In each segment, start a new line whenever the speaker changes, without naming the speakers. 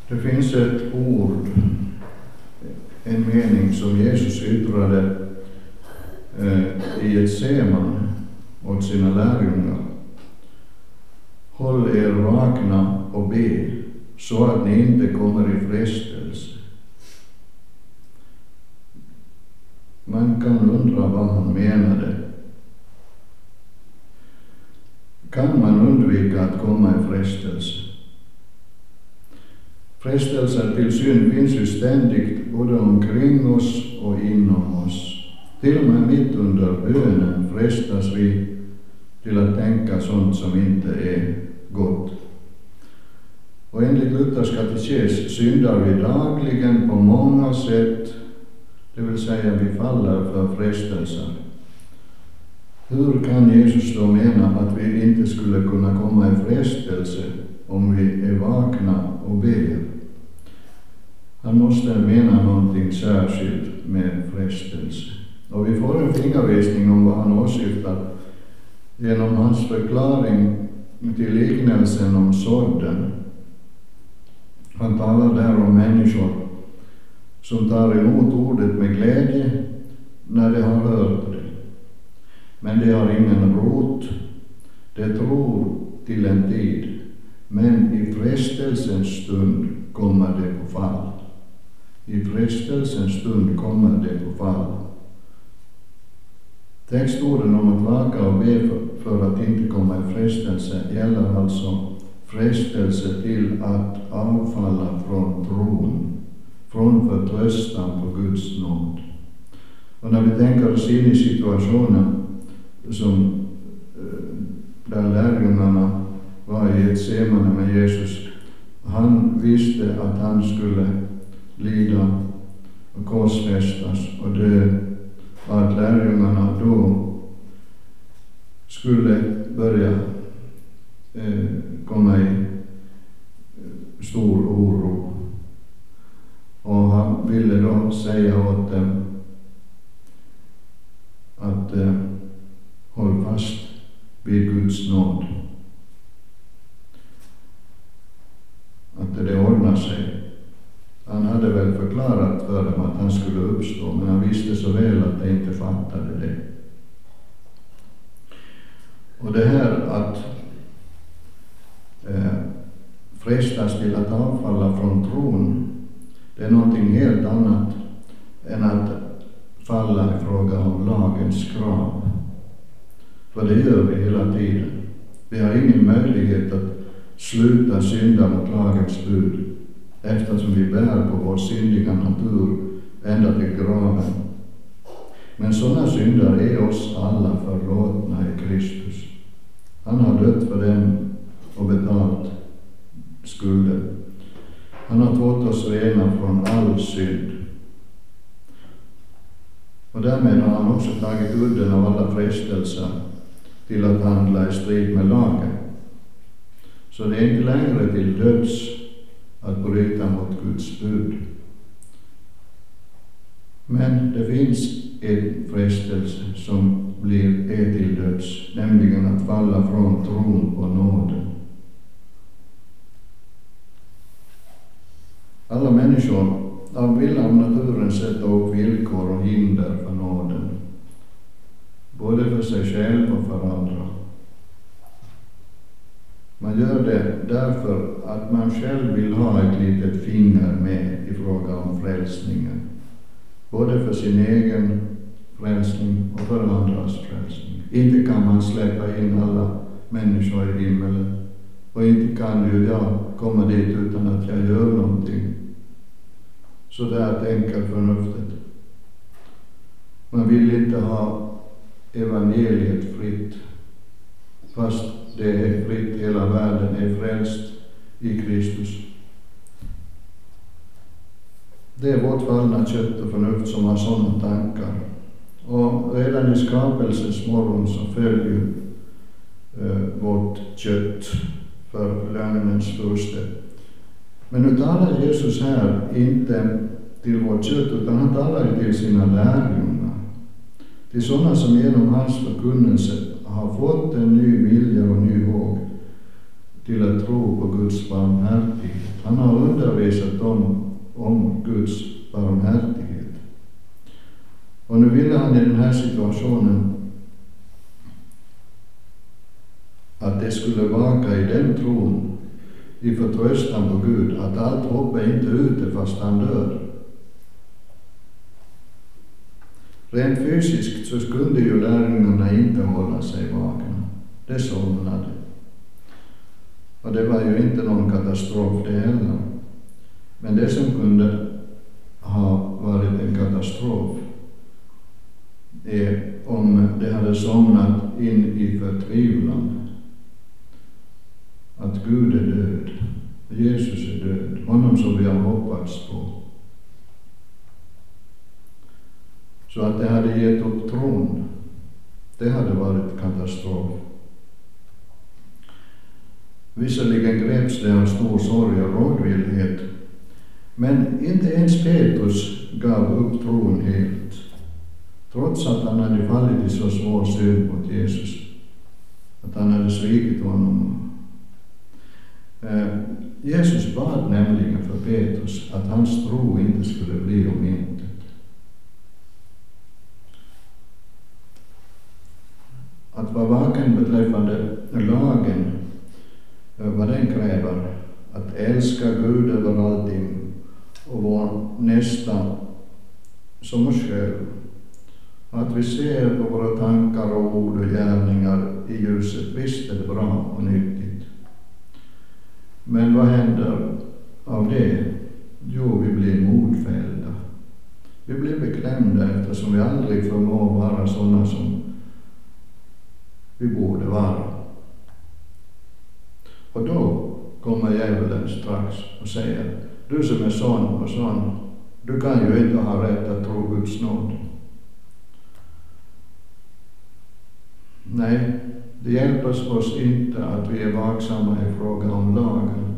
Det finns ett ord, en mening som Jesus yttrade i ett Getsemane åt sina lärjungar. Håll er vakna och be, så att ni inte kommer i frestelse. Man kan undra vad han menade. Kan man undvika att komma i frestelse? Frestelser till synd finns ju ständigt både omkring oss och inom oss. Till och med mitt under bönen frestas vi till att tänka sånt som inte är gott. Och enligt Luthers katekes syndar vi dagligen på många sätt, det vill säga vi faller för frestelser. Hur kan Jesus då mena att vi inte skulle kunna komma i frestelse om vi är vakna och ber? Han måste mena någonting särskilt med frestelse. Och vi får en fingervisning om vad han åsyftar genom hans förklaring till liknelsen om sådden. Han talar där om människor som tar emot ordet med glädje när de har hört det. Men de har ingen rot. De tror till en tid, men i frestelsens stund kommer de på fall. I frestelsens stund kommer de på fall. Textorden om att vaka och be för att inte komma i frestelse gäller alltså frestelse till att avfalla från tron, från förtröstan på Guds nåd. Och när vi tänker oss in i situationen som där lärjungarna var i ett Getsemane med Jesus, han visste att han skulle lida och korsfästas och dö, och att lärjungarna då skulle börja komma i stor oro. Och han ville då säga åt dem att håll fast vid Guds nåd. Att det ordnar sig. Han hade väl förklarat för dem att han skulle uppstå, men han visste så väl att de inte fattade det. Och det här att frestas till att avfalla från tron, det är någonting helt annat än att falla i fråga om lagens krav. För det gör vi hela tiden. Vi har ingen möjlighet att sluta synda mot lagens bud, eftersom vi bär på vår syndiga natur ända till graven. Men sådana synder är oss alla förlåtna i Kristus. Han har dött för dem och betalt skulder. Han har fått oss rena från all synd. Och därmed har han också tagit udden av alla frestelser till att handla i strid med lagen. Så det är inte längre till döds att bryta mot Guds bud. Men det finns en frestelse som är till döds, nämligen att falla från tron på nåden. Alla människor vill av naturen sätta upp villkor och hinder för nåden, både för sig själv och för andra. Man gör det därför att man själv vill ha ett litet finger med i fråga om frälsningen, både för sin egen frälsning och för andras frälsning. Inte kan man släppa in alla människor i himmelen, och inte kan ju jag komma dit utan att jag gör någonting. Så där tänker förnuftet. Man vill inte ha evangeliet fritt, fast det är fritt, hela världen är frälst i Kristus. Det är vårt fallna kött och förnuft som har sådana tankar. Och redan i skapelsens morgon så följer vårt kött för lögnens furste. Men nu talar Jesus här inte till vårt kött, utan han talar till sina lärjungar. Till sådana som genom hans förkunnelse har fått en ny vilja och ny håg till att tro på Guds barmhärtighet. Han har undervisat om Guds barmhärtighet. Och nu ville han i den här situationen att det skulle vaka i den tron, i förtröstan på Gud, att allt hopp är inte ute fast han dör. Rent fysiskt så skulle ju lärjungarna inte hålla sig vakna. Det somnade. Och det var ju inte någon katastrof det heller. Men det som kunde ha varit en katastrof är om det hade somnat in i förtvivlan. Att Gud är död. Jesus är död. Honom som vi har hoppats på. Så att det hade gett upp tron. Det hade varit katastrof. Visserligen greps det av stor sorg och rådvillhet. Men inte ens Petrus gav upp tron helt. Trots att han hade fallit i så svår synd mot Jesus. Att han hade svikit honom. Jesus bad nämligen för Petrus att hans tro inte skulle bli om intet. Att vara vaken beträffande lagen, vad den kräver, att älska Gud över allting och vår nästa som oss själv. Att vi ser på våra tankar och ord och gärningar i ljuset, visst är det bra och nyttigt. Men vad händer av det? Jo, vi blir modfällda. Vi blir beklämda eftersom vi aldrig förmår vara sådana som vi borde vara. Och då kommer djävulen strax och säger: du som är sån och sån, du kan ju inte ha rätt att tro Guds nåd. Nej, det hjälper oss inte att vi är vaksamma i fråga om lagen.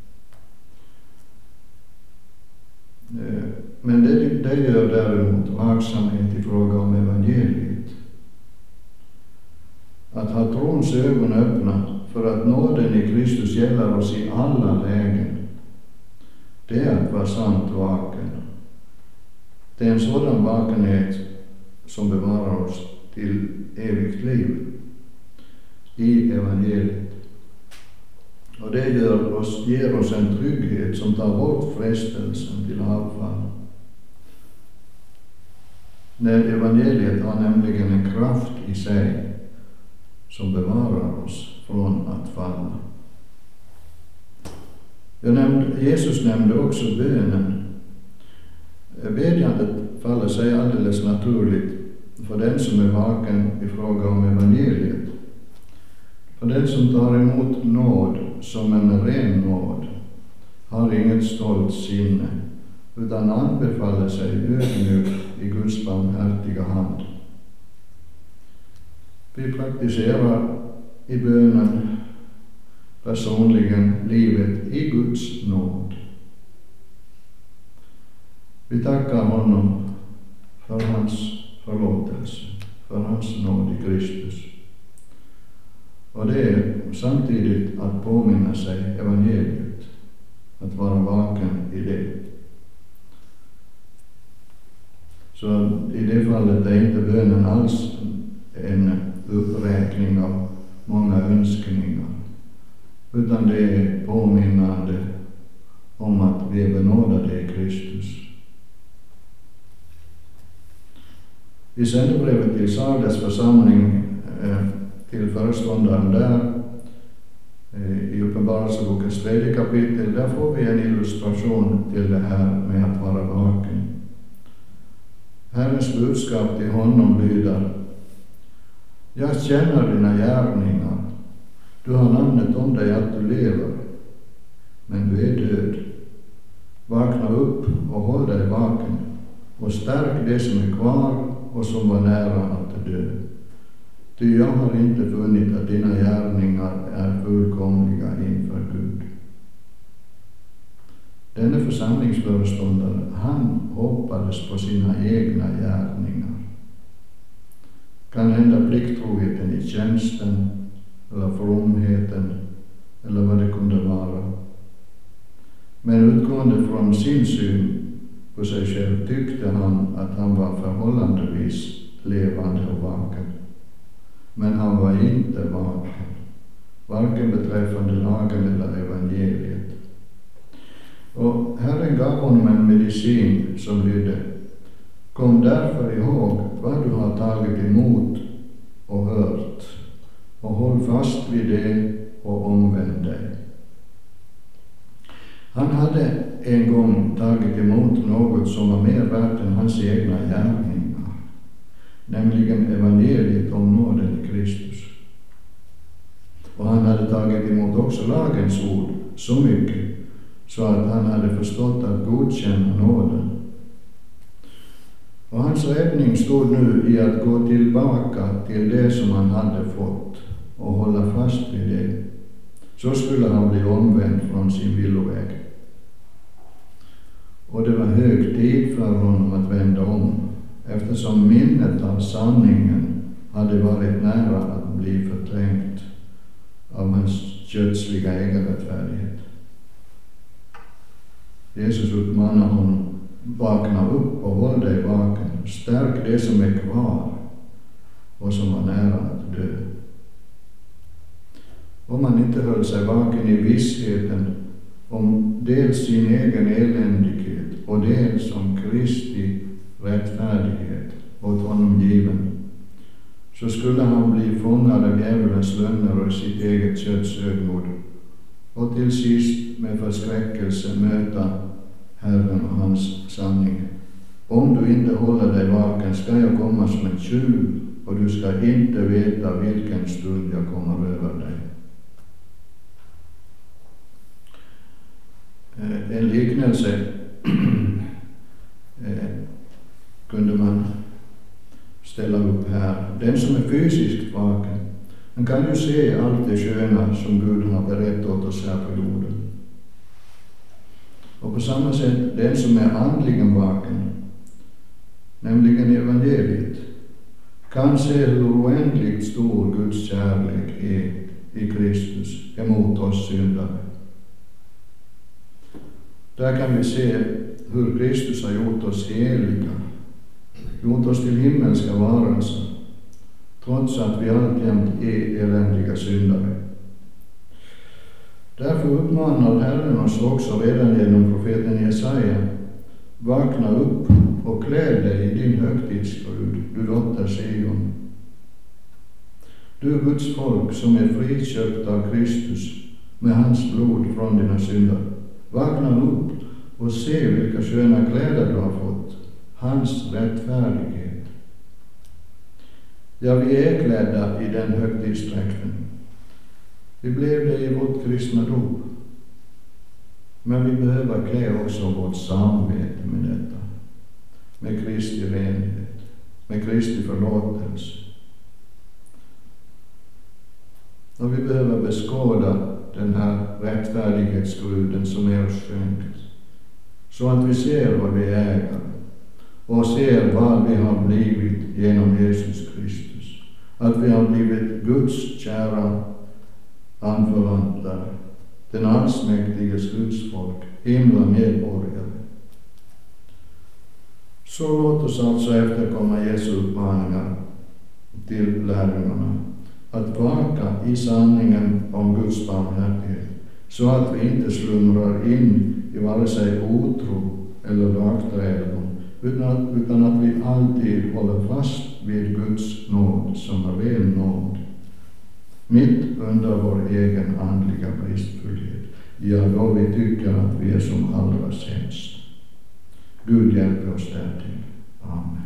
Men det gör däremot vaksamhet i fråga om evangeliet. Att ha trons ögon öppna för att nåden i Kristus gäller oss i alla lägen. Det är att vara sant vaken. Det är en sådan vakenhet som bevarar oss till evigt liv i evangeliet. Och det ger oss en trygghet som tar bort frestelsen till avfall. När evangeliet har nämligen en kraft i sig som bevarar oss från att falla. Jesus nämnde också bönen. Bedjandet faller sig alldeles naturligt för den som är vaken i fråga om evangeliet. För den som tar emot nåd som en ren nåd har inget stolt sinne, utan anbefaller sig ödmjukt i Guds barmhärtiga hand. Vi praktiserar i bönen personligen livet i Guds nåd. Vi tackar honom för hans förlåtelse, för hans nåd i Kristus. Och det är samtidigt att påminna sig evangeliet, att vara vaken i det. Så i det fallet är inte bönen alls en uppräkning av många önskningar, utan det är påminnande om att vi är benådade i Kristus. I sändebrevet till Sardes församling till föreståndaren där i Uppenbarelsebokens 3 kapitel, där får vi en illustration till det här med att vara vaken. Herrens budskap till honom lyder: jag känner dina gärningar. Du har namnet om dig att du lever, men du är död. Vakna upp och håll dig vaken och stärk det som är kvar och som var nära att dö. Ty jag har inte funnit att dina gärningar är fullkomliga inför Gud. Denne församlingsföreståndare, han hoppades på sina egna gärningar. Kan hända plikttroheten i tjänsten eller fromheten eller vad det kunde vara. Men utgående från sin syn på sig själv tyckte han att han var förhållandevis levande och vaken. Men han var inte vaken, varken beträffande lagen eller evangeliet. Och Herren gav honom en medicin som lydde: kom därför ihåg vad du har tagit emot och hört, och håll fast vid det och omvänd dig. Han hade en gång tagit emot något som var mer värt än hans egna gärningar, nämligen evangeliet om nåden i Kristus. Och han hade tagit emot också lagens ord så mycket så att han hade förstått att godkänna nåden. Och hans räddning stod nu i att gå tillbaka till det som han hade fått och hålla fast vid det. Så skulle han bli omvänd från sin villoväg. Och det var hög tid för honom att vända om, eftersom minnet av sanningen hade varit nära att bli förträngt av hans kötsliga egenrättfärdighet. Jesus uppmanar honom: vakna upp och håll dig vaken. Stärk det som är kvar och som var nära att dö. Om man inte höll sig vaken i vissheten om dels sin egen eländighet och dels om Kristi rättfärdighet åt honom given, så skulle han bli fångad av djävulens lögner och sitt eget kötts högmod och till sist med förskräckelse möta Herren och hans sanning. Om du inte håller dig vaken ska jag komma som en tjuv, och du ska inte veta vilken stund jag kommer över dig. En liknelse kunde man ställa upp här. Den som är fysiskt vaken, han kan ju se allt det sköna som Gud har berett åt oss här på jorden. Och på samma sätt, den som är andligen vaken, nämligen evangeliet, kan se hur oändligt stor Guds kärlek är i Kristus emot oss syndare. Där kan vi se hur Kristus har gjort oss heliga, gjort oss till himmelska varelser, trots att vi alltjämt är eländiga syndare. Därför uppmanar Herren oss också redan genom profeten Jesaja: vakna upp och kläd dig i din högtidsbrud, du dotter Sion. Du Guds folk som är friköpt av Kristus med hans blod från dina synder. Vakna upp och se vilka sköna kläder du har fått, hans rättfärdighet. Ja, vi är klädda i den högtidsdräkten. Vi blev det i vårt kristna dop. Men vi behöver klä också vårt samvete med detta, med Kristi renhet, med Kristi förlåtelse. Och vi behöver beskåda den här rättfärdighetsgruden som är oss skänkt, så att vi ser vad vi äger och ser vad vi har blivit genom Jesus Kristus. Att vi har blivit Guds kära anförvantlar, den allsmäktiges Guds folk, himla medborgare. Så låt oss alltså efterkomma Jesu uppmaningar till lärjungarna att vaka i sanningen om Guds barmhärtighet, så att vi inte slumrar in i vare sig otro eller lagträdom, utan att vi alltid håller fast vid Guds nåd som är ren nåd, mitt under vår egen andliga bristfullhet, ja, då vi tycker att vi är som allra sämst. Gud hjälper oss därtill. Amen.